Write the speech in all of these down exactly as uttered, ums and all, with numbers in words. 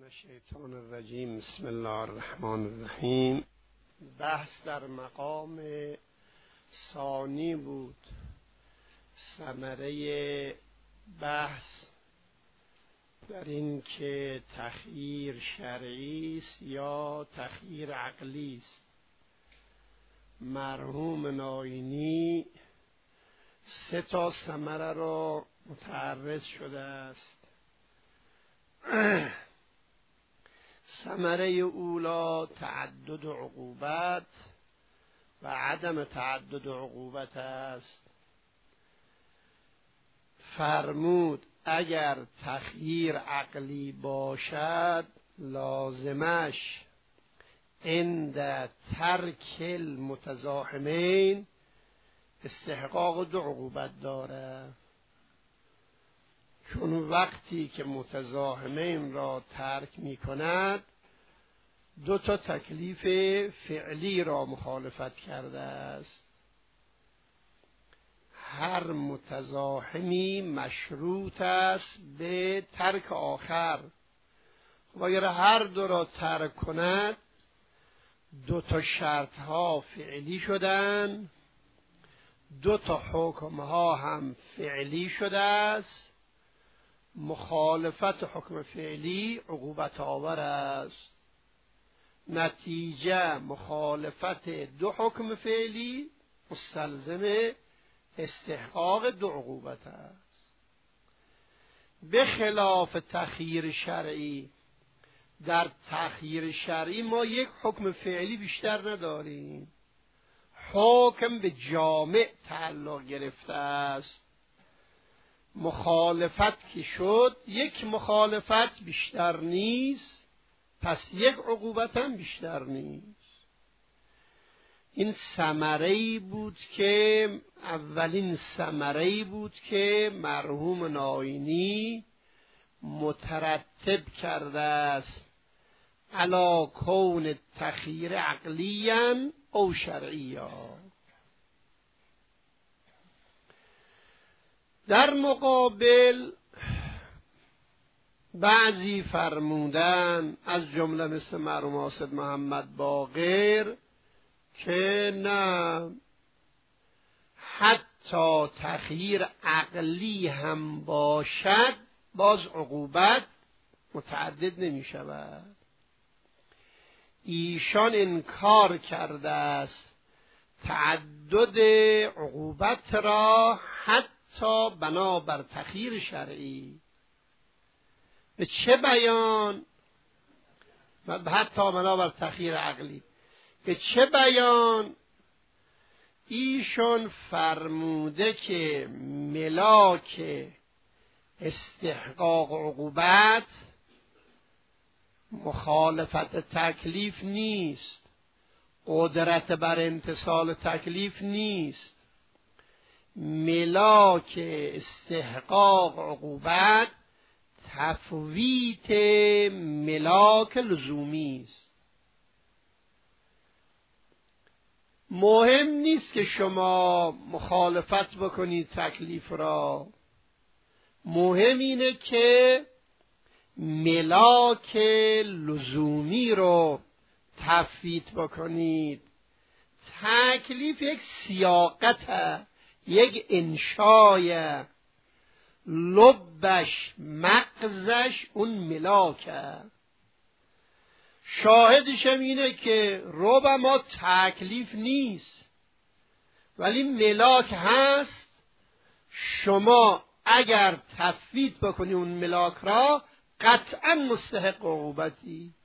من الشیطان الرجیم. بسم الله الرحمن الرحیم. بحث در مقام ثانی بود. ثمره بحث در این که تخییر شرعی است یا تخییر عقلی است. مرحوم ناینی سه تا ثمره را متعرض شده است. ثمره اولا تعدد عقوبت و عدم تعدد عقوبت است. فرمود اگر تخییر عقلی باشد لازمش عند ترک المتزاحمین استحقاق دو عقوبت دارد، چون وقتی که متزاحمین را ترک می کند دو تا تکلیف فعلی را مخالفت کرده است. هر متزاحمی مشروط است به ترک آخر و اگر هر دو را ترک کند دو تا شرط ها فعلی شدن، دو تا حکم ها هم فعلی شده است. مخالفت حکم فعلی عقوبت آور است. نتیجه مخالفت دو حکم فعلی مستلزم استحقاق دو عقوبت است. به خلاف تخییر شرعی، در تخییر شرعی ما یک حکم فعلی بیشتر نداریم، حکم به جامع تعلق گرفته است. مخالفت که شد یک مخالفت بیشتر نیست، پس یک عقوبت هم بیشتر نیست. این ثمره‌ای بود که اولین ثمره‌ای بود که مرحوم ناینی مترتب کرده است علی کون تخییر عقلیاً او شرعیاً. در مقابل بعضی فرمودن از جمله مثل مرحوم حاسد محمد باقر که نه، حتی تخییر عقلی هم باشد باز عقوبت متعدد نمی شود. ایشان انکار کرده است تعدد عقوبت را حتی بنابر تخییر شرعی. به چه بیان؟ حتی بنابر تخییر عقلی. به چه بیان؟ ایشون فرموده که ملاک استحقاق عقوبت مخالفت تکلیف نیست، قدرت بر امتثال تکلیف نیست. ملاک استحقاق عقوبت تفویت ملاک لزومی است. مهم نیست که شما مخالفت بکنید تکلیف را، مهم اینه که ملاک لزومی رو تفویت بکنید. تکلیف یک سیاقته، یک انشای، لبش مغزش اون ملاکه. شاهدش هم اینه که رب ما تکلیف نیست ولی ملاک هست. شما اگر تفویت بکنی اون ملاک را قطعا مستحق عقوبتی.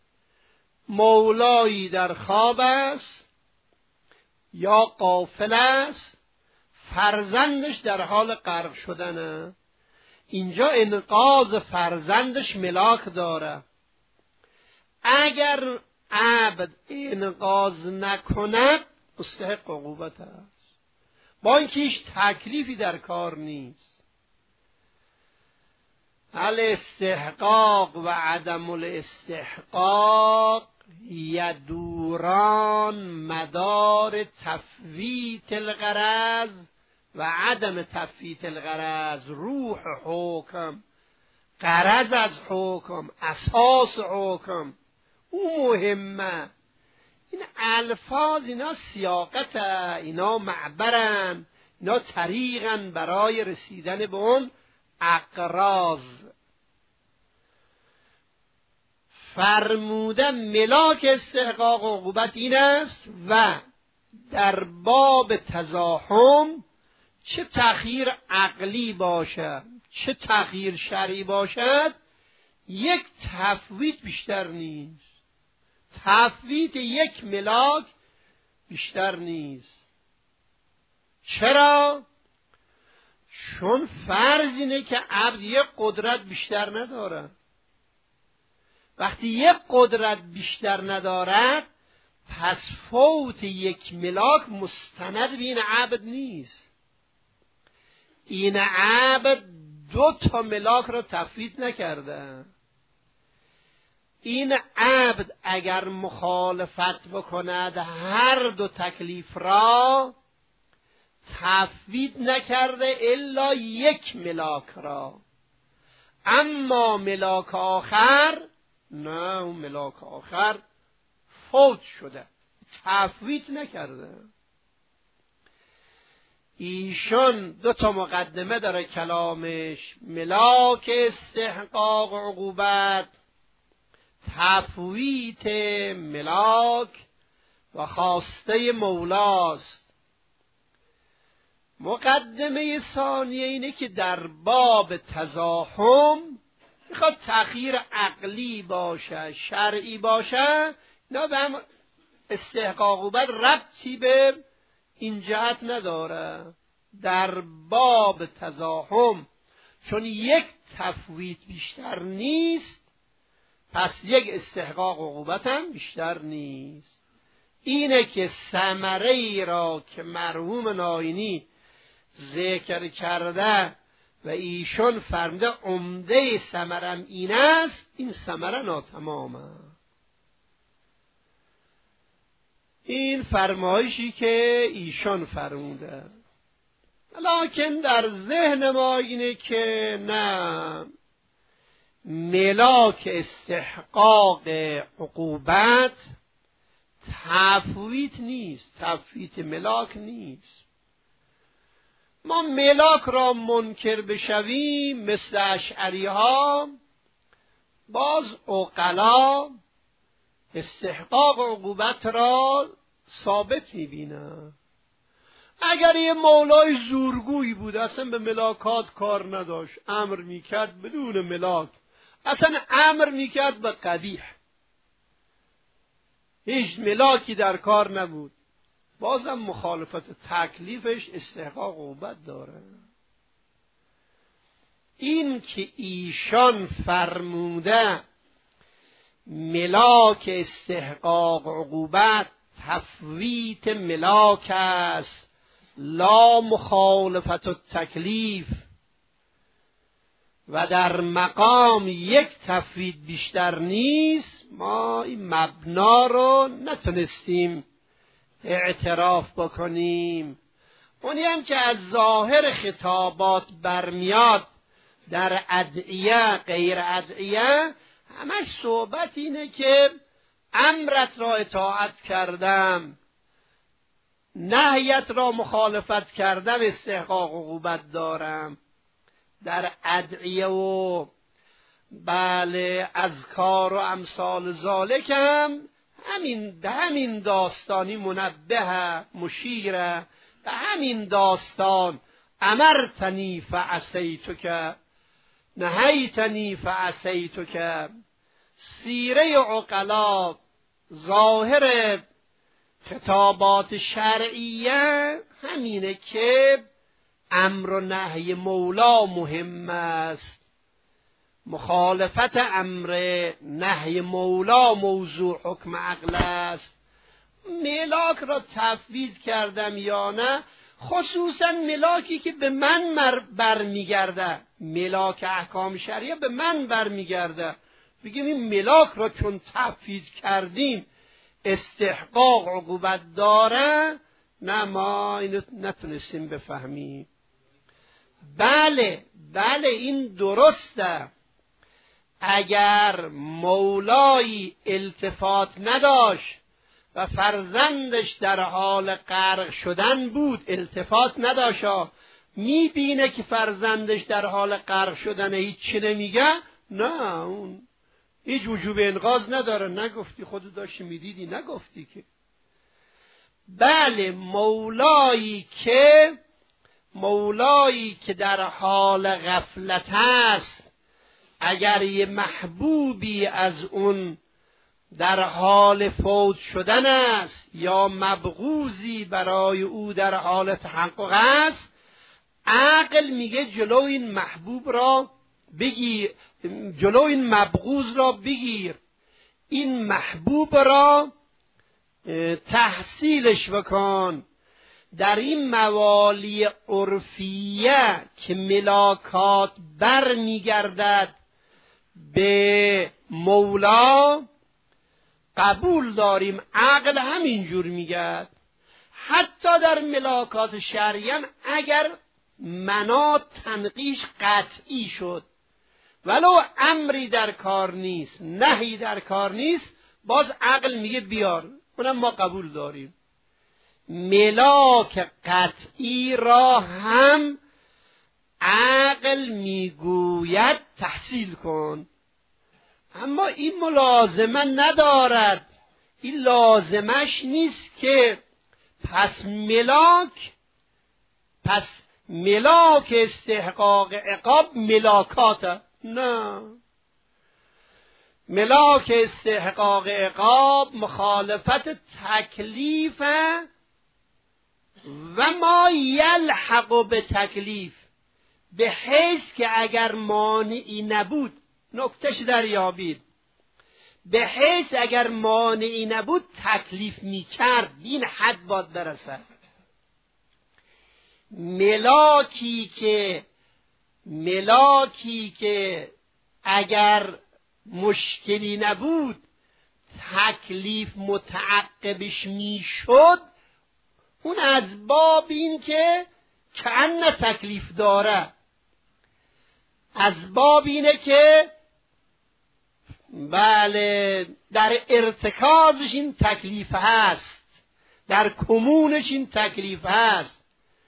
مولایی در خواب است یا غافل است، فرزندش در حال غرق شدنه، اینجا انقاذ فرزندش ملاک داره. اگر عبد انقاذ نکند مستحق عقوبت است، با اینکه هیچ تکلیفی در کار نیست. الاستحقاق و عدم الاستحقاق یدوران مدار تفویت الغرض و عدم تفویت الغرض. روح حکم غرض از حکم، اساس حکم، او مهمه. این الفاظ اینا سیاقت، اینا معبرن، اینا طریقن برای رسیدن به اون اقراض. فرموده ملاک استحقاق عقوبت این است و در باب تزاحم چه تأخیر عقلی باشد چه تأخیر شرعی باشد یک تفویت بیشتر نیست. تفویت یک ملاک بیشتر نیست. چرا؟ چون فرض اینه که عبد یک قدرت بیشتر نداره. وقتی یک قدرت بیشتر ندارد پس فوت یک ملاک مستند به این عبد نیست. این عبد دو تا ملاک را تفویت نکرده. این عبد اگر مخالفت بکند هر دو تکلیف را تفویت نکرده الا یک ملاک را. اما ملاک آخر نه، اون ملاک آخر فوت شده، تفویت نکرده. ایشون دو تا مقدمه داره کلامش: ملاک استحقاق عقوبت، تفویت ملاک و خواسته مولاست. مقدمه ثانیه اینه که در باب تزاحم میخواد تأخیر عقلی باشه، شرعی باشه، نه به هم استحقاق عقوبت ربطی به این جهت نداره. در باب تزاحم چون یک تفویت بیشتر نیست پس یک استحقاق عقوبت هم بیشتر نیست. اینه که ثمره ای را که مرحوم ناینی ذکر کرده و ایشون فرموده عمده ثمرم این است، این ثمره ناتمامه. این فرمایشی که ایشون فرموده، لکن در ذهن ما اینه که نه، ملاک استحقاق عقوبت تفویت نیست، تفویت ملاک نیست. ما ملاک را منکر بشویم مثل اشعری ها، باز عقلا استحقاق عقوبت را ثابت می‌بینن. اگر یه مولای زورگویی بود اصلا به ملاکات کار نداشت، امر میکرد بدون ملاک، اصلا امر میکرد به قبیح، هیچ ملاکی در کار نبود، بازم مخالفت تکلیفش استحقاق عقوبت داره. این که ایشان فرموده ملاک استحقاق عقوبت تفویت ملاک است لا مخالفت التکلیف و در مقام یک تفویت بیشتر نیست، ما این مبنا رو نتونستیم اعتراف بکنیم. اونی هم که از ظاهر خطابات برمیاد در ادعیه غیر ادعیه همش صحبت اینه که امرت را اطاعت کردم، نهیت را مخالفت کردم، استحقاق عقوبت دارم. در ادعیه و بله اذکار و امثال ذالکم همین به همین داستانی منبه مشیره، به همین داستان امرتنی فعصیتک نهیتنی فعصیتک. سیره عقلا ظاهر خطابات شرعیه همینه که امر و نهی مولا مهم است، مخالفت امر نهی مولا موضوع حکم عقل است. ملاک را تفویض کردم یا نه، خصوصا ملاکی که به من برمیگرده، ملاک احکام شریعه به من برمیگرده، بگیم این ملاک را چون تفویض کردیم استحقاق عقوبت داره، نه ما اینو نتونستیم بفهمیم. بله بله این درسته، اگر مولایی التفات نداشت و فرزندش در حال غرق شدن بود، التفات نداشت، میبینه که فرزندش در حال غرق شدن، هیچ چی نمیگه، نه اون هیچ وجوب انقاذ نداره. نگفتی خودت داشتی میدیدی، نگفتی که. بله، مولایی که مولایی که در حال غفلت است، اگر یه محبوبی از اون در حال فوت شدن است یا مبغوضی برای او در حال تحقق است، عقل میگه جلو این محبوب را بگیر، جلو این مبغوض را بگیر، این محبوب را تحصیلش بکن. در این موالی عرفیه که ملاکات بر میگردد به مولا قبول داریم، عقل همینجور میگه. حتی در ملاکات شرعیه اگر منات تنقیش قطعی شد، ولو امری در کار نیست، نهی در کار نیست، باز عقل میگه بیار، اونم ما قبول داریم. ملاک قطعی را هم عقل میگوید تحصیل کن، اما این ملازمه ندارد. این لازمش نیست که پس ملاک پس ملاک استحقاق عقاب ملاکاته، نه. ملاک استحقاق عقاب مخالفت تکلیف و ما یلحق به تکلیف، به حیث که اگر مانعی نبود، نکتهش دریابید، به حیث اگر مانعی نبود تکلیف میکرد، این حد باید برسد. ملاکی که ملاکی که اگر مشکلی نبود تکلیف متعقبش میشد، اون از باب این که کأن تکلیف داره، از باب اینه که بله در ارتکازش این تکلیف هست، در کمونش این تکلیف هست.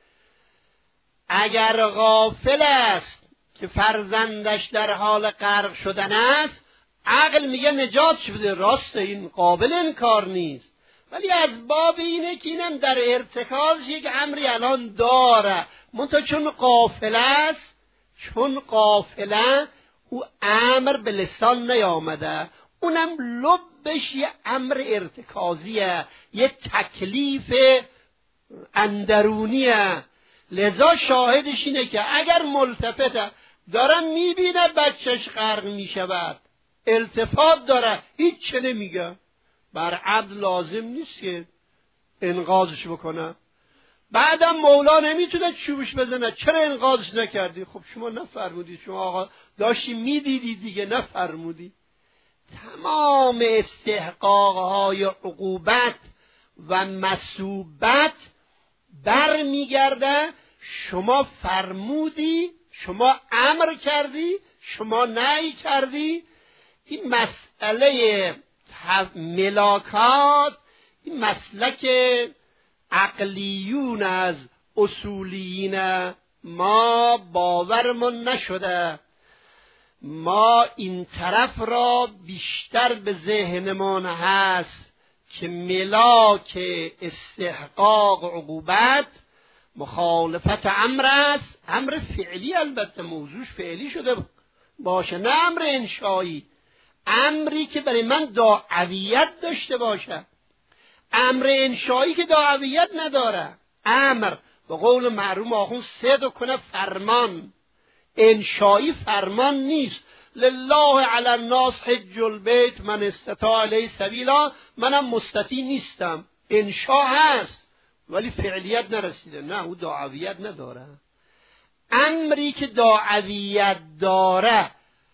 اگر غافل است که فرزندش در حال غرق شدن است، عقل میگه نجات شده، راست، این قابل انکار نیست، ولی از باب اینه که اینم در ارتکازش یک امری الان داره، منتها چون غافل است، چون غافله او امر به لسان نیامده، اونم لبش یه امر ارتکازیه، یه تکلیف اندرونیه. لذا شاهدش اینه که اگر ملتفته، دارم میبینه بچهش غرق میشود، التفات داره، هیچ چه نمیگه، بر عبد لازم نیست که انقاذش بکنه. بعدم مولا نمیتونه چوبش بزنه، چرا انقاذش نکردی؟ خب شما نفرمودید، شما آقا داشتی میدیدی دیگه، نفرمودی. تمام استحقاقهای عقوبت و مثوبت بر میگرده شما فرمودی، شما امر کردی، شما نهی کردی. این مسئله ملاکات، این مسلک عقلیون از اصولیین ما باورمون نشده. ما این طرف را بیشتر به ذهنمان هست که ملاک استحقاق عقوبت مخالفت امر است، امر فعلی، البته موضوعش فعلی شده باشه، نه امر انشایی، امری که برای من داعویت داشته باشه. امر انشایی که داعویت نداره، امر به قول معروف آخون صدق کنه فرمان، انشایی فرمان نیست. لله علی الناس حج البیت من استطاع الیه سبیلا، منم مستطیع نیستم، انشا هست ولی فعلیت نرسیده، نه او داعویت نداره. امری که داعویت داره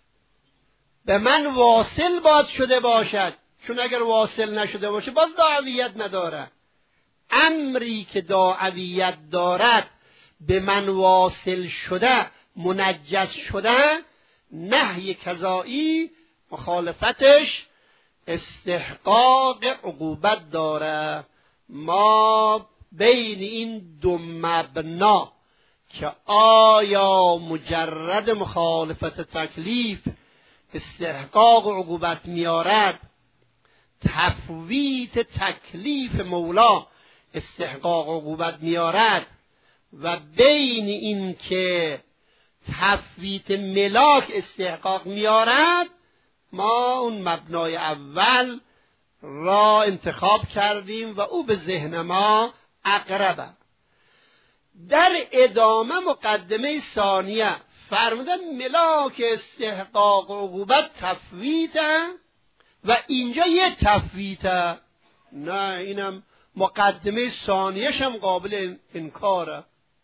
به من واصل باید شده باشد، چون اگر واصل نشده باشه باز داعویت نداره. امری که داعویت دارد به من واصل شده، منجز شده، نهی کذایی مخالفتش استحقاق عقوبت داره. ما بین این دو مبنا که آیا مجرد مخالفت تکلیف استحقاق عقوبت میارد، تفویت تکلیف مولا استحقاق عقوبت میارد، و بین این که تفویت ملاک استحقاق میارد، ما اون مبنای اول را انتخاب کردیم و او به ذهن ما اقربه. در ادامه مقدمه ثانیه فرمودن ملاک استحقاق عقوبت تفویته و اینجا یه تفویته. نه، اینم مقدمه ثانیه‌ش هم قابل انکاره.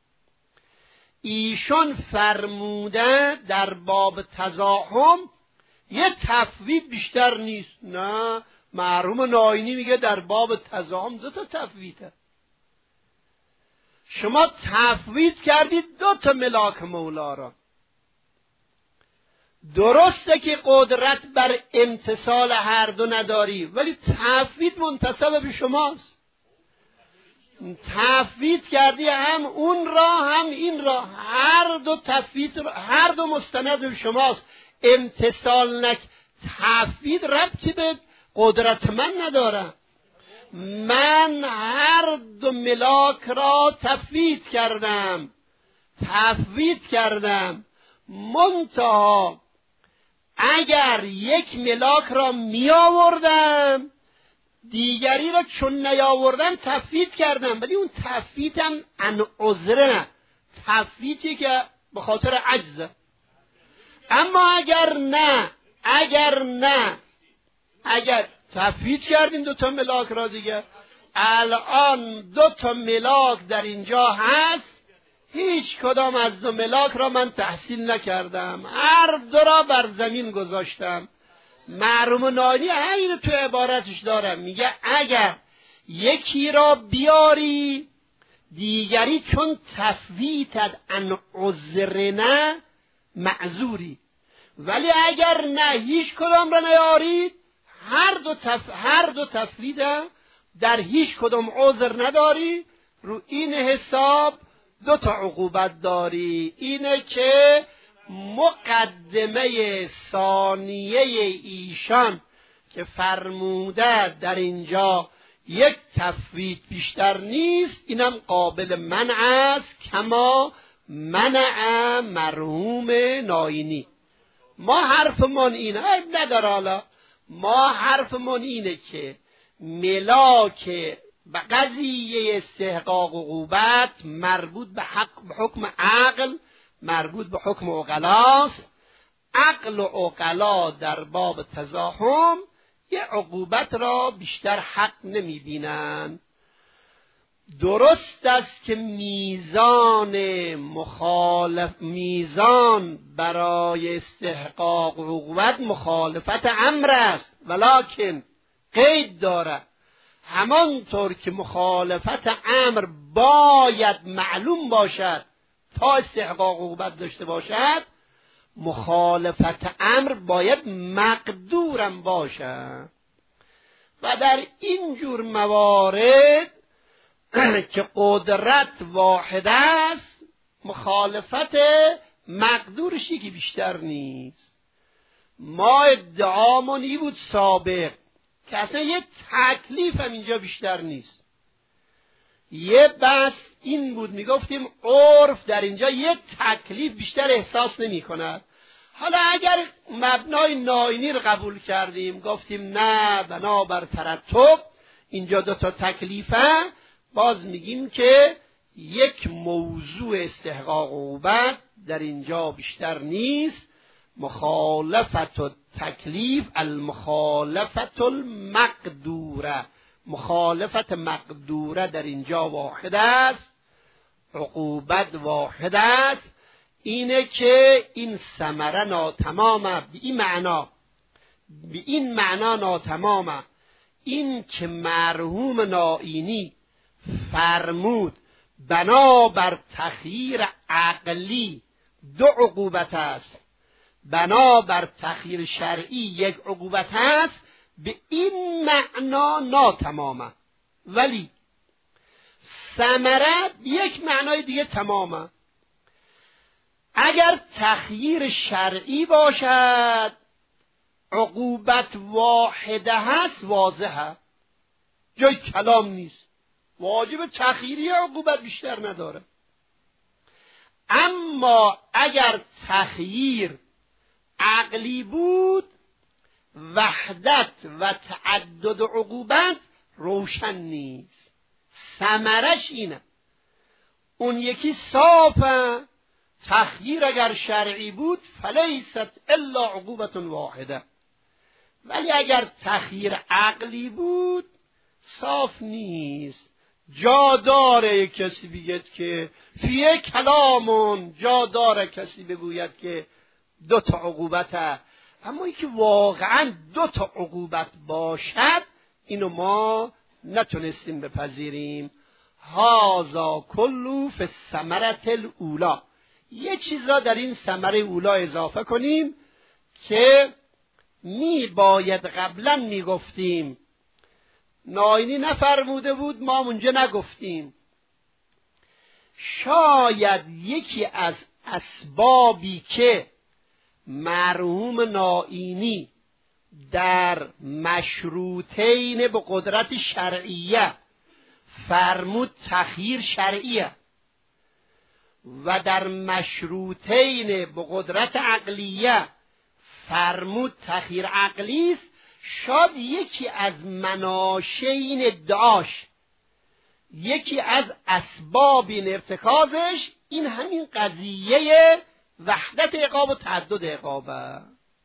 ایشان فرموده در باب تزاحم یه تفویت بیشتر نیست. نه، مرحوم ناینی میگه در باب تزاحم دو تا تفویته. شما تفویت کردید دو تا ملاک مولا را. درسته که قدرت بر امتثال هر دو نداری، ولی تفویت منتسب به شماست. تفویت کردی هم اون را هم این را، هر دو تفویت را، هر دو مستند به شماست. امتثال نک تفویت ربطی به قدرت من نداره. من هر دو ملاک را تفویت کردم تفویت کردم منتها اگر یک ملاک را می آوردم دیگری را چون نیاوردم تفویت کردم، ولی اون تفویتم ان عذره نه، تفویتی که به خاطر عجزه. اما اگر نه اگر نه اگر تفویت کردیم دو تا ملاک را دیگه، الان دو تا ملاک در اینجا هست، هیچ کدام از دو ملاک را من تحصیل نکردم، هر دو را بر زمین گذاشتم. مرحوم ناینی همین تو عبارتش دارم، میگه اگر یکی را بیاری دیگری چون تفویتت ان عذرنه معذوری، ولی اگر نه هیچ کدام را نیارید هر دو تف... هر دو تفویت در هیچ کدام عذر نداری، رو این حساب دو تا عقوبت داری. اینه که مقدمه ثانیه ایشان که فرموده در اینجا یک تفویت بیشتر نیست، اینم قابل منع است، کما منع مرحوم ناینی. ما حرفمون اینه نداره، حالا ما حرفمون اینه که ملاک به قضیه استحقاق عقوبت مربوط به حکم عقل، مربوط به حکم عقلاست. عقل و عقلا در باب تزاحم یه عقوبت را بیشتر حق نمی بینن. درست است که میزان مخالف میزان برای استحقاق عقوبت مخالفت امر است، ولکن قید داره. همانطور که مخالفت امر باید معلوم باشد تا استحقاق عقوبت داشته باشد، مخالفت امر باید مقدورم باشد. و در این جور موارد که قدرت واحد است، مخالفت مقدورشی که بیشتر نیست. ما ادعامون ای بود سابق که اصلا یه تکلیف هم اینجا بیشتر نیست. یه بس این بود، میگفتیم عرف در اینجا یه تکلیف بیشتر احساس نمی کند. حالا اگر مبنای ناینی رو قبول کردیم، گفتیم نه بنابر ترتب اینجا دو تا تکلیفه، باز میگیم که یک موضوع استحقاق عقوبت در اینجا بیشتر نیست. مخالفت التکلیف المخالفت المقدوره، مخالفت مقدوره در اینجا واحد است، عقوبت واحد است. اینه که این ثمره ناتمامه، به این معنا به این معنا ناتمامه. این که مرحوم ناینی فرمود بنابر تخییر عقلی دو عقوبت است، بنا بر تخییر شرعی یک عقوبت هست، به این معنا ناتمامه، ولی ثمره یک معنای دیگه تمامه. اگر تخییر شرعی باشد عقوبت واحده هست، واضحه، جای کلام نیست، واجب تخییری عقوبت بیشتر نداره. اما اگر تخییر عقلی بود، وحدت و تعدد عقوبت روشن نیست. ثمرش اینه، اون یکی صافه، تخییر اگر شرعی بود فلیست الا عقوبت واحده، ولی اگر تخییر عقلی بود صاف نیست. جا داره کسی بگید که فیه کلامون، جا داره کسی بگوید که دو تا عقوبته، اما این که واقعا دو تا عقوبت باشد اینو ما نتونستیم بپذیریم. هازا کلو فی الثمرة الاولی. یه چیز را در این ثمره اولا اضافه کنیم که می باید قبلا می گفتیم، ناینی نفرموده بود، ما اونجا نگفتیم. شاید یکی از اسبابی که مرحوم ناینی در مشروطین به قدرت شرعیه فرمود تخییر شرعیه و در مشروطین به قدرت عقلیه فرمود تخییر عقلی است، شاید یکی از مناشئ این ادعاش، یکی از اسباب این ارتکازش این همین قضیه وحدت عقاب و تعدد عقابه.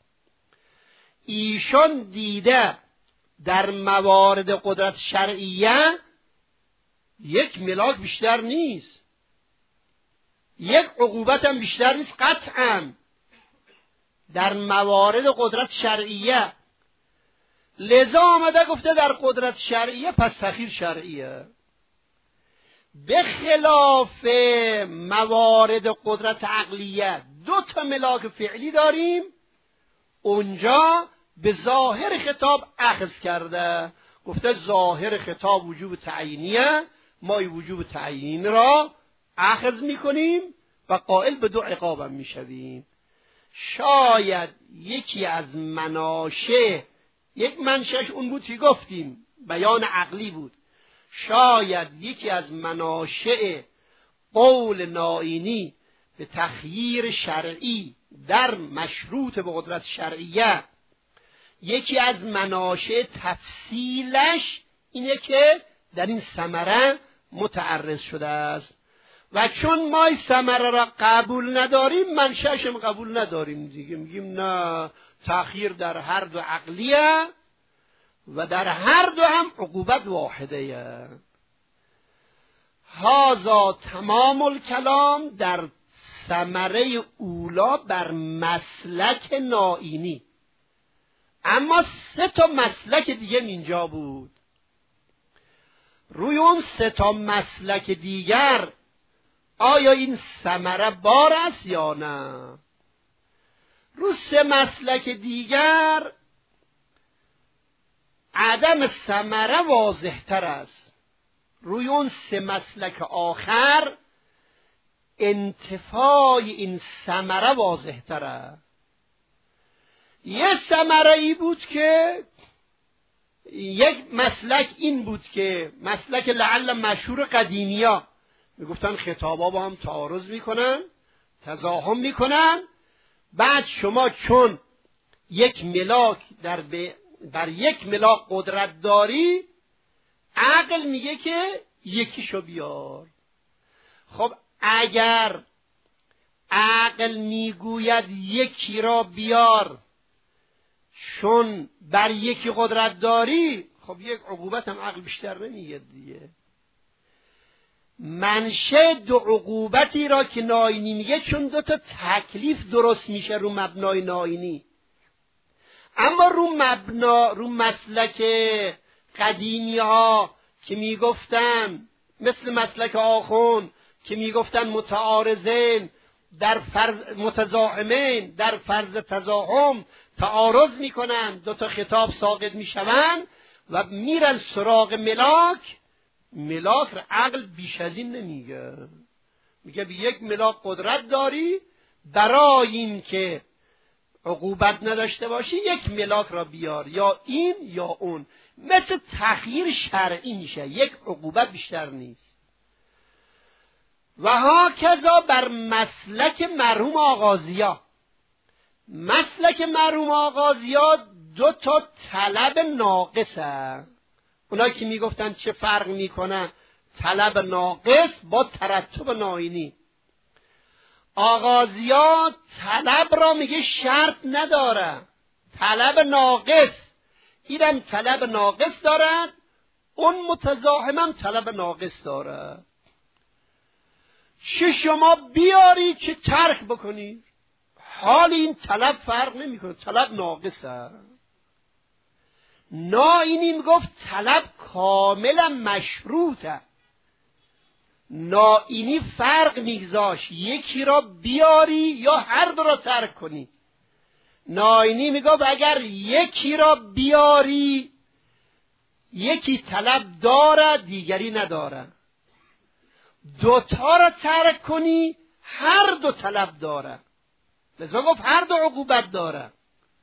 ایشان دیده در موارد قدرت شرعیه یک ملاک بیشتر نیست، یک عقوبت هم بیشتر نیست قطعا در موارد قدرت شرعیه. لذا آمده گفته در قدرت شرعیه پس تخییر شرعیه. به خلاف موارد قدرت عقلیه دو تا ملاک فعلی داریم، اونجا به ظاهر خطاب اخذ کرده، گفته ظاهر خطاب وجوب تعیینیه، ما این وجوب تعیین را اخذ میکنیم و قائل به دو عقابم میشویم. شاید یکی از مناشئ، یک منشأش اون بود که گفتیم بیان عقلی بود، شاید یکی از مناشئ قول ناینی به تخییر شرعی در مشروط به قدرت شرعیه، یکی از مناشئ تفصیلش اینه که در این ثمره متعرض شده است و چون ما این ثمره را قبول نداریم منشأش هم قبول نداریم دیگه، میگیم نه، تأخیر در هر دو عقلیه و در هر دو هم عقوبت واحده. هازا تمام الکلام در ثمره اولا بر مسلک ناینی. اما سه تا مسلک دیگه اینجا بود. روی اون سه تا مسلک دیگر آیا این ثمره بار است یا نه؟ رو سه مسلک دیگر عدم ثمره واضح تر است، روی اون سه مسلک آخر انتفای این ثمره واضح تره. یه ثمره ای بود که یک مسلک این بود که مسلک لعل مشهور قدیمیا میگفتن خطابا با هم تعارض میکنن، تزاحم میکنن، بعد شما چون یک ملاک در ب... بر یک ملاک قدرت داری، عقل میگه که یکیشو بیار. خب اگر عقل میگوید یکی را بیار چون بر یکی قدرت داری، خب یک عقوبت هم عقل بیشتر نمیگه دیگه. منشأ دو عقوبتی را که ناینی میگه چون دو تا تکلیف درست میشه رو مبنای ناینی، اما رو مبنا رو مسلک قدیمی ها که میگفتن مثل مسلک آخوند که میگفتن متعارضین، در فرض متزاحمین در فرض تزاحم تعارض میکنن، دو تا خطاب ساقط میشوند و میرن سراغ ملاک. ملاک را عقل بیش از این نمیگه، میگه به یک ملاک قدرت داری، برای این که عقوبت نداشته باشی یک ملاک را بیار، یا این یا اون. مثل تخییر شرعی میشه، یک عقوبت بیشتر نیست. و هاکذا بر مسلک مرحوم آغازیا. مسلک مرحوم آغازیا دو تا طلب ناقصه. اونا که میگفتن چه فرق میکنه طلب ناقص با ترتب ناینی. آغازیا طلب را میگه شرط نداره، طلب ناقص. اینم طلب ناقص دارد، اون متزاحم هم طلب ناقص داره. چه شما بیاری که ترک بکنی، حال این طلب فرق نمیکنه، طلب ناقصه. ناینی میگفت طلب کاملا مشروطه. ناینی فرق میگذاشت یکی را بیاری یا هر دو را ترک کنی. ناینی میگفت اگر یکی را بیاری یکی طلب داره دیگری نداره، دوتا را ترک کنی هر دو طلب داره، لذا گفت هر دو عقوبت داره.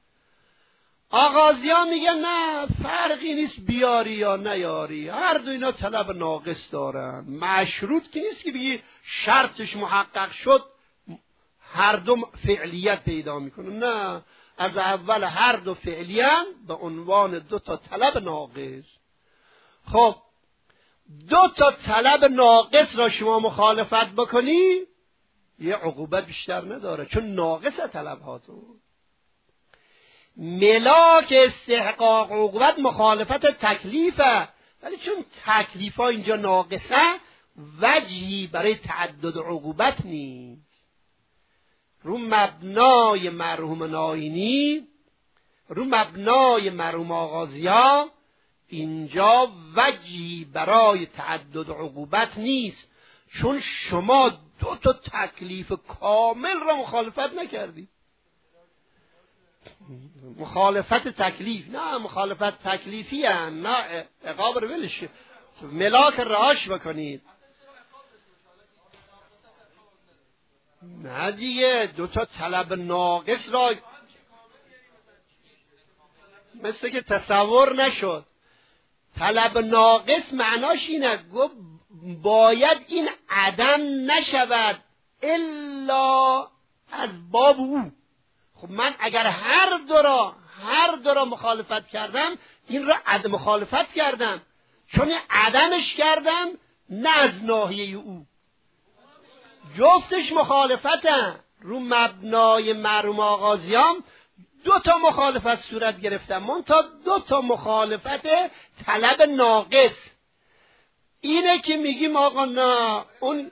آغازیان میگه نه فرقی نیست بیاری یا نیاری، هر دو اینا طلب ناقص دارن. مشروط که نیست که بگی شرطش محقق شد هر دو فعلیت پیدا میکنه، نه، از اول هر دو فعلیان به عنوان دو تا طلب ناقص. خب دو تا طلب ناقص را شما مخالفت بکنی یه عقوبت بیشتر نداره، چون ناقص طلب هاتون. ملاک استحقاق عقوبت مخالفت تکلیفه، ولی چون تکلیف ها اینجا ناقصه وجهی برای تعدد عقوبت نیست. رو مبنای مرحوم ناینی، رو مبنای مرحوم آغازیا اینجا وجهی برای تعدد عقوبت نیست، چون شما دو تا تکلیف کامل را مخالفت نکردید. مخالفت تکلیف نه مخالفت تکلیفی هن. نه عقاب رو ولش، ملاک رهاش بکنید. نه دیگه دو تا طلب ناقص را مثل که تصور نشد. طلب ناقص معناش اینه گفت باید این عدم نشود الا از باب او. خب من اگر هر دو را هر دو را مخالفت کردم این را عدم مخالفت کردم، چون عدمش کردم نه از ناحیه او. جفتش مخالفتن. رو مبنای مرحوم آغازیان دو تا مخالفت صورت گرفتن، منتها دو تا مخالفت طلب ناقص. اینه که میگیم آقا نه اون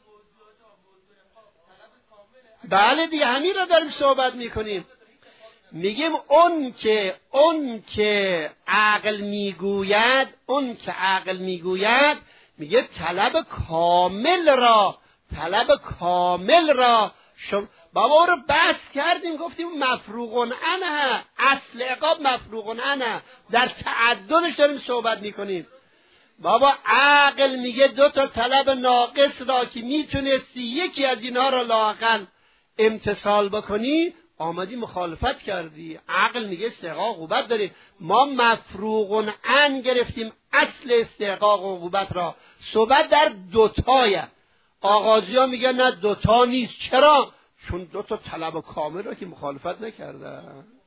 بله دیگه همین را داریم صحبت میکنیم. میگیم اون که اون که عقل میگوید اون که عقل میگوید میگه طلب کامل را طلب کامل را شما بابا رو بحث کردیم، گفتیم مفروغ عنه، اصل عقاب مفروغ عنه، در تعددش داریم صحبت میکنیم. بابا عقل میگه دو تا طلب ناقص را که میتونستی یکی از اینا را لااقل امتثال بکنی آمدی مخالفت کردی. عقل میگه استحقاق عقوبت داری، ما مفروغ عن گرفتیم اصل استحقاق عقوبت را. صحبت در دوتایه. آغازی ها میگه نه دوتا نیست. چرا؟ چون دو تا طلب کامل را که مخالفت نکرده.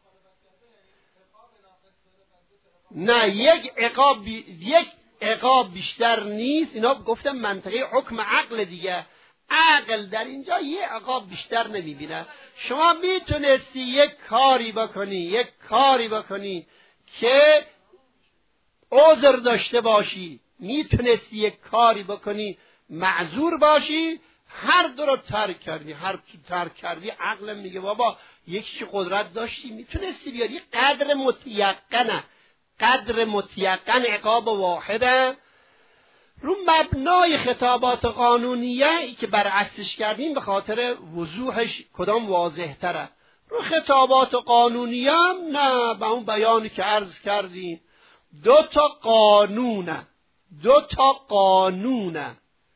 نه یک عقاب بی... یک عقاب بیشتر نیست. اینا گفتم منطقه حکم عقل دیگه. عقل در اینجا یه عقاب بیشتر نمیبینه. شما میتونستی یک کاری بکنی یک کاری بکنی که عذر داشته باشی، میتونستی یک کاری بکنی معذور باشی، هر دو رو ترک کردی. هر تو ترک کردی عقل میگه بابا یکیش قدرت داشتی میتونستی بیاری. قدر متیقنه، قدر متیقن عقاب واحده. رو مبنای خطابات قانونیه که برعکسش کردیم به خاطر وضوحش کدام واضح تره. رو خطابات قانونیه هم نه، به اون بیانی که عرض کردیم دو تا قانونه، دو تا قانونه،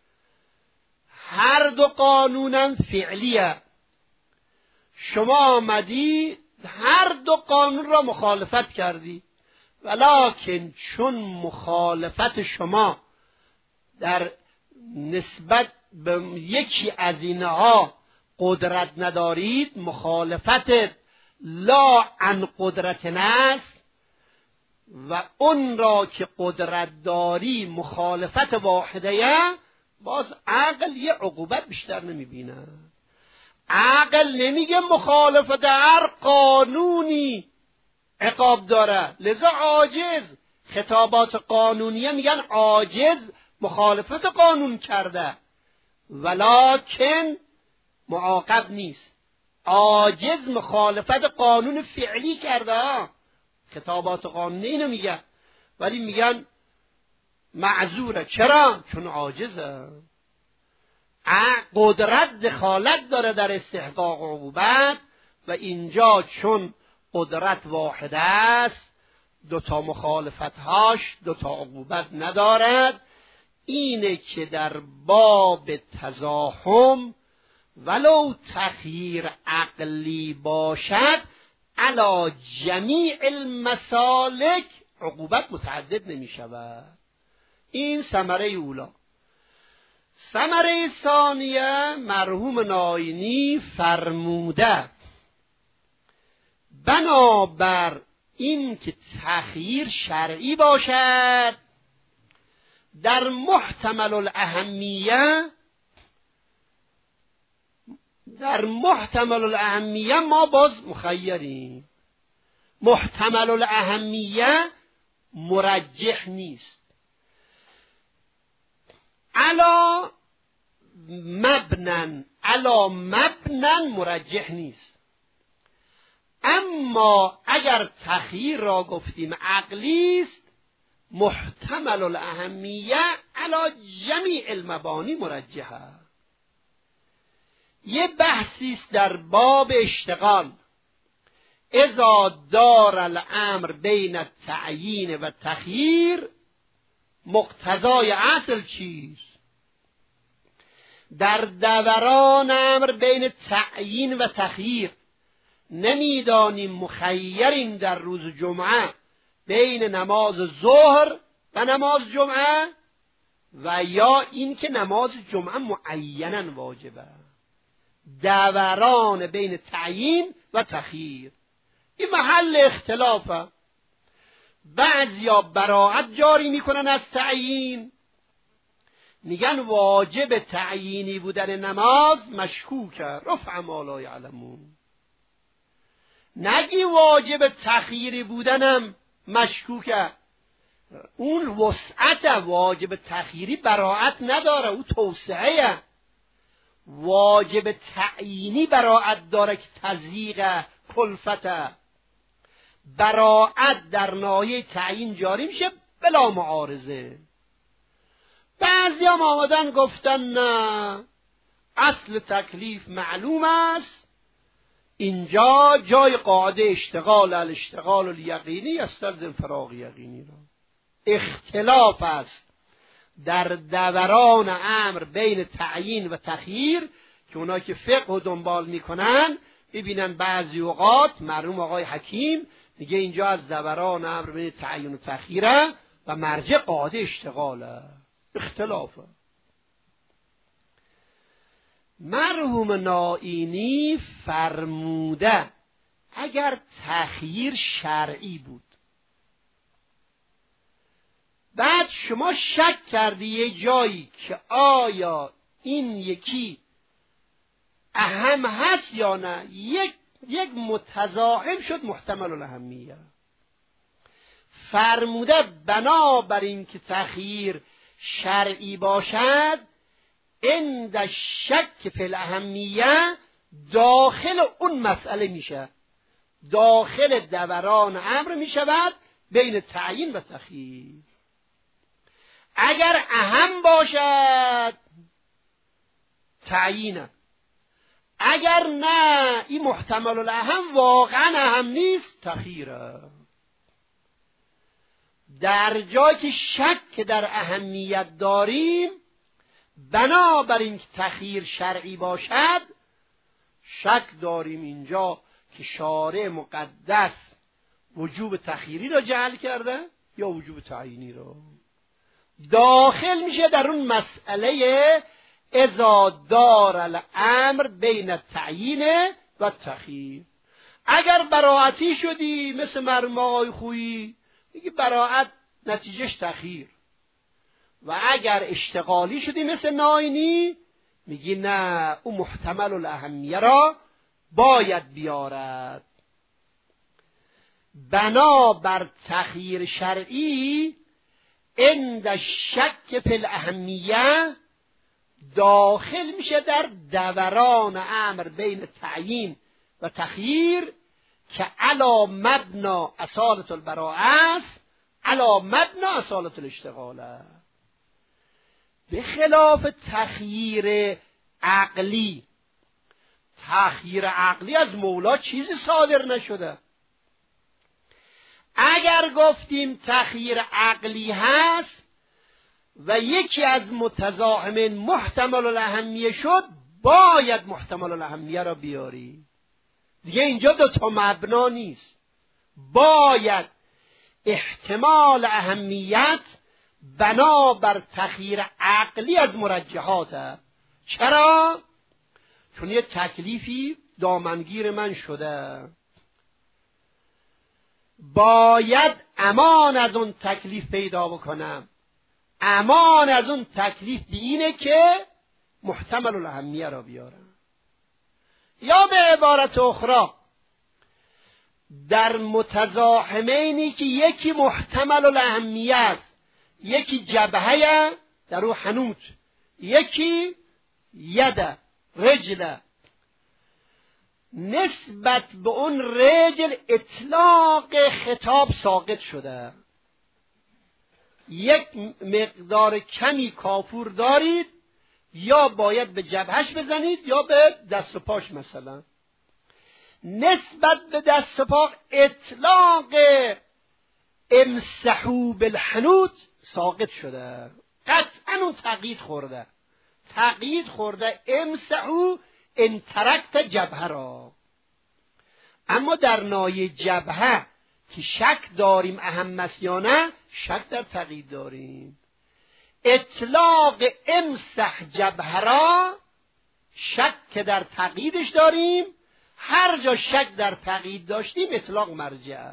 هر دو قانونم فعلیه. شما آمدی هر دو قانون را مخالفت کردی، ولکن چون مخالفت شما در نسبت به یکی از اینها قدرت ندارید، مخالفت لا عن قدرت است و اون را که قدرت داری مخالفت واحده، باز عقل یه عقوبت بیشتر نمیبینه. عقل نمیگه مخالفت هر قانونی عقاب داره، لذا عاجز. خطابات قانونیه میگن عاجز مخالفت قانون کرده ولکن معاقب نیست. عاجز مخالفت قانون فعلی کرده، خطابات قانونی اینو میگن، ولی میگن معذوره. چرا؟ چون عاجزه. قدرت دخالت داره در استحقاق عقوبت و اینجا چون قدرت واحد است دوتا مخالفتهاش دوتا عقوبت ندارد. اینه که در باب تزاحم ولو تخییر عقلی باشد علی جمیع المسالک عقوبت متعدد نمی شود. این ثمره اولا. ثمره ثانیه مرحوم ناینی فرموده بنابر این که تخییر شرعی باشد در محتمل الاهمیه، در محتمل الاهمیه ما باز مخیریم. محتمل الاهمیه مرجح نیست، علا مبنن علا مبنن مرجح نیست. اما اگر تخییر را گفتیم عقلی است، محتمل الاهمیه علا جمیع المبانی مرجحه. یه بحثی است در باب اشتغال. اذا دار الامر بین التعیین و تخییر، مقتضای اصل چیست؟ در دوران امر بین تعیین و تخییر نمیدانیم مخیریم در روز جمعه بین نماز ظهر و نماز جمعه و یا این که نماز جمعه معیناً واجبه. دوران بین تعیین و تخییر این محل اختلافه. بعضیا براعت جاری میکنن از تعیین، میگن واجب تعیینی بودن نماز مشکوکه، رفع ما لا یعلمون. نگی واجب تخییری بودنم مشکوکه، اون وسعت واجب تخییری براعت نداره، او توسعه. واجب تعیینی براعت داره که تضییق کلفته. براعت در ناحیه تعیین جاری میشه بلا معارضه. بعضی هم آمدن گفتن نه، اصل تکلیف معلوم است، اینجا جای قاعده اشتغال الاشتغال الیقینی یستلزم فراغ یقینی را. اختلاف است در دوران امر بین تعیین و تخییر که اونا که فقه و دنبال میکنن ببینن بعضی اوقات مرحوم آقای حکیم میگه اینجا از دوران امر بین تعیین و تخییره و مرجع قاعده اشتغاله. اختلافه. مرحوم ناینی فرموده اگر تخییر شرعی بود، بعد شما شک کردی یه جایی که آیا این یکی اهم هست یا نه، یک یک متضاعف شد محتمل الاهمیه. فرموده بنابر این که تخییر شرعی باشد عند شک فی الاهمیه داخل اون مسئله میشه، داخل دوران امر میشود بین تعیین و تخییر. اگر اهم باشد تعیینه، اگر نه این محتمل الاهم واقعا اهم نیست تخییره. در جایی که شک در اهمیت داریم، بنابراین که تخییر شرعی باشد، شک داریم اینجا که شارع مقدس وجوب تخییری را جعل کرده یا وجوب تعیینی را. داخل میشه در اون مسئله اذا دار الامر بین التعیین و تخییر. اگر براعتی شدی مثل مرحوم آقای خویی، میگی براعت نتیجهش تخییر، و اگر اشتغالی شدی مثل ناینی، میگی نه او محتمل الاهمیه را باید بیارد. بنا بر تخییر شرعی عند شک فی الاهمیه داخل میشه در دوران امر بین تعیین و تخییر که علی مبنا اصالت البراءه است، علی مبنا اصالت الاشتغال است. به خلاف تخییر عقلی، تخییر عقلی از مولا چیزی صادر نشده. اگر گفتیم تخییر عقلی هست و یکی از متزاحمین محتمل الاهمیه شد، باید محتمل الاهمیه را بیاری. دیگه اینجا دو تا مبنا نیست، باید احتمال اهمیت بنابر تخییر عقلی از مرجحاته. چرا؟ چون یه تکلیفی دامنگیر من شده، باید امان از اون تکلیف پیدا بکنم. امان از اون تکلیف به اینه که محتمل الاهمیه را بیارم. یا به عبارت اخرى، در متزاحمینی که یکی محتمل الاهمیه است، یکی جبهه در او حنوت، یکی ید رجل، نسبت به اون رجل اطلاق خطاب ساقط شده. یک مقدار کمی کافور دارید، یا باید به جبهش بزنید یا به دست و پاش. مثلا نسبت به دست و پا اطلاق امسحو بالحنوت ساقط شده، قطعا اون تقیید خورده، تقیید خورده امسحو ان ترکت جبهه را. اما در نای جبهه که شک داریم اهم است یا نه، شک در تقیید داریم. اطلاق امسح جبهه را شک در تقییدش داریم، هر جا شک در تقیید داشتیم اطلاق مرجع.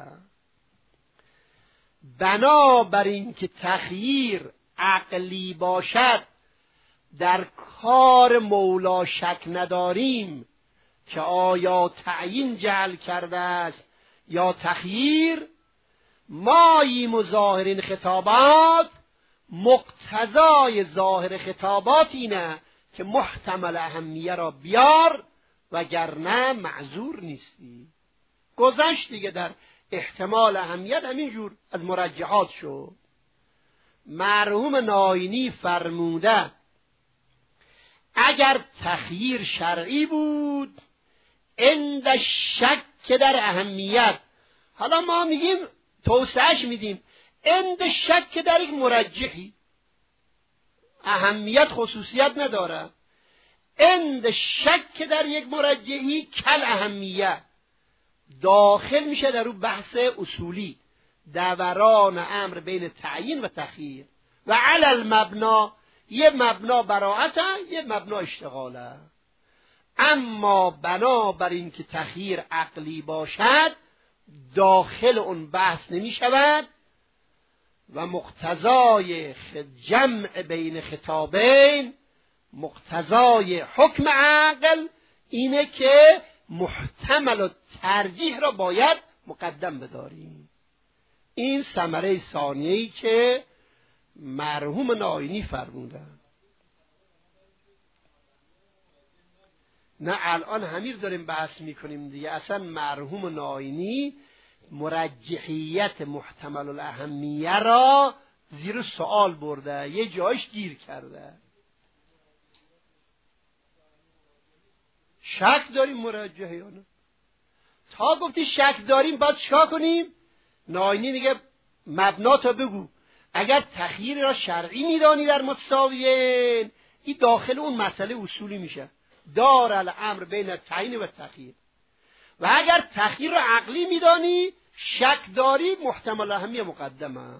بنابراین که تخییر عقلی باشد، در کار مولا شک نداریم که آیا تعیین جعل کرده است یا تخییر. ماییم و ظاهرین خطابات، مقتضای ظاهر خطابات اینه که محتمل اهمیه را بیار، وگرنه معذور نیستی. گذشت دیگه در احتمال اهمیت همینجور از مرجحات شد. مرحوم ناینی فرموده اگر تخییر شرعی بود عند شک در اهمیت، حالا ما میگیم توسعهش میدیم، عند شک در یک مرجحی، اهمیت خصوصیت نداره، عند شک در یک مرجحی کل اهمیت، داخل میشه در اون بحث اصولی دوران امر بین تعیین و تخییر. و علی المبنا، یه مبنا براعته، یه مبنا اشتغاله. اما بنابر این که تخییر عقلی باشد، داخل اون بحث نمی شود و مقتضای جمع بین خطابین، مقتضای حکم عقل اینه که محتمل و ترجیح را باید مقدم بداریم. این ثمره ثانیه‌ای که مرحوم ناینی فرمودن. نه الان همین داریم بحث میکنیم دیگه. اصلا مرحوم ناینی مرجحیت محتمل الاهمیه را زیر سوال برده، یه جایش گیر کرده. شک داریم مرجحه یا نه؟ تا گفتی شک داریم باید چیکار کنیم؟ ناینی میگه مبنا تا بگو. اگر تخییر را شرعی میدانی در متساویین، این داخل اون مسئله اصولی میشه، دار الامر بین تعیین و تخییر. و اگر تخییر را عقلی میدانی، شک داری، محتمل اهمی مقدمه.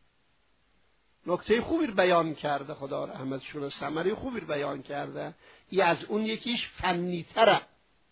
نکته خوبی بیان کرده، خدا رحمتشون، ثمره خوبی بیان کرده. این از اون یکیش فنی تره.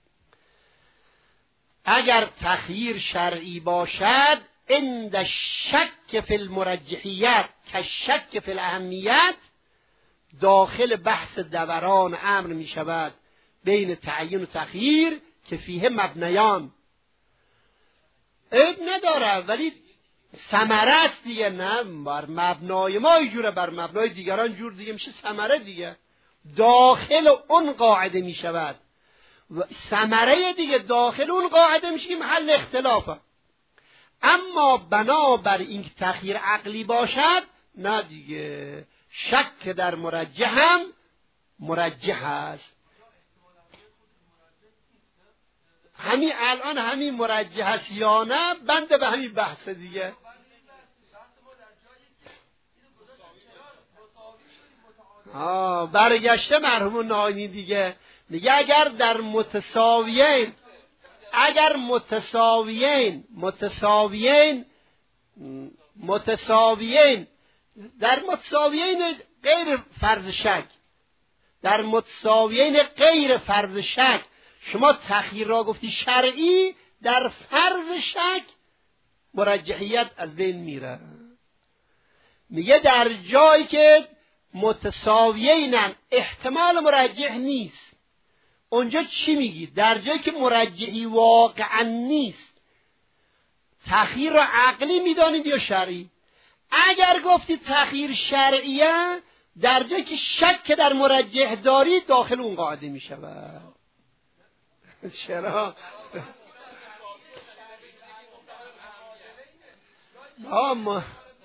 اگر تخییر شرعی باشد، عند شک فی المرجحیت که شک فی الاهمیت، داخل بحث دوران امر می شود بین تعیین و تخییر که فیه مبنیان. عیب نداره ولی ثمره است دیگه. نه بر مبنای ما اینجوره، بر مبنای دیگران جور دیگه میشه. ثمره دیگه داخل اون قاعده می شود، ثمره دیگه داخل اون قاعده میشه که محل اختلافه. اما بنابر این که تخییر عقلی باشد، نه دیگه، شک در مرجح هم مرجح است. همین الان همین مرجح است یا نه، بنده به همین بحث دیگه. آه برگشته مرحوم ناینی دیگه، میگه اگر در متساویین، اگر متساویین متساویین متساویین در متساویین غیر فرض شک، در متساویین غیر فرض شک شما تخییر را گفتی شرعی، در فرض شک مرجحیت از بین میره. میگه در جایی که متساویینن احتمال مرجح نیست، اونجا چی میگی؟ در جایی که مرجحی واقعا نیست، تخییر را عقلی میدانید یا شرعی؟ اگر گفتی تخییر شرعیه، در جایی که شک در مرجح دارید، داخل اون قاعده میشود. چرا؟ اما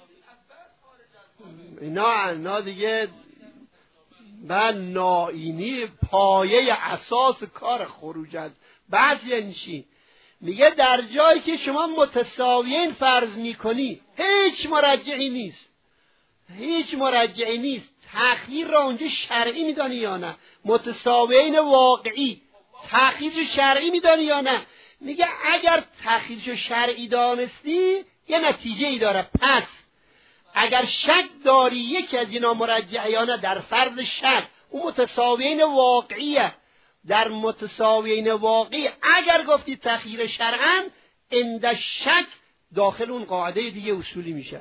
اینا اینا دیگه من ناینی پایه اساس کار خروج از بحث یعنی چی؟ میگه در جایی که شما متساویین فرض میکنی، هیچ مرجعی نیست، هیچ مرجعی نیست، تأخیر را اونجا شرعی میدانی یا نه؟ متساویین واقعی تأخیر شرعی میدانی یا نه؟ میگه اگر تأخیر شرعی دانستی یه نتیجه ای داره. پس اگر شک داری یکی از اینا مرجعه یا نه، در فرض شک اون متساویین واقعیه، در متساویین واقعی اگر گفتی تخییر شرعاً، عند شک داخل اون قاعده دیگه اصولی میشه.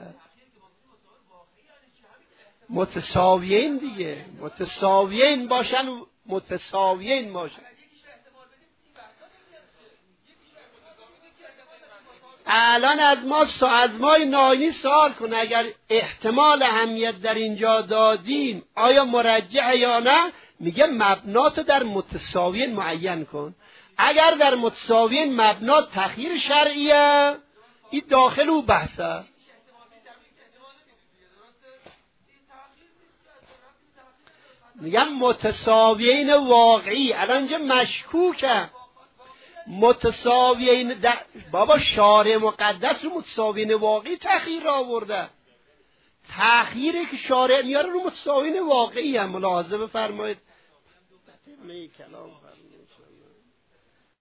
متساویین دیگه، متساویین باشن، متساویین باشن. الان از ما از ما ناینی سوال کنه، اگر احتمال اهمیت در اینجا دادیم آیا مرجح یا نه؟ میگه مبنات در متساویین معین کن. اگر در متساویین مبنا تخییر شرعیه، این داخل او بحثه. میگم متساویین واقعی، الان اینجا مشکوکه. متساویین در... بابا شارع مقدس رو متساویین واقعی تأخیر را آورده. تأخیری که شارع میاره رو متساویین واقعی هم ملاحظه بفرمایید. کلام فرمایید.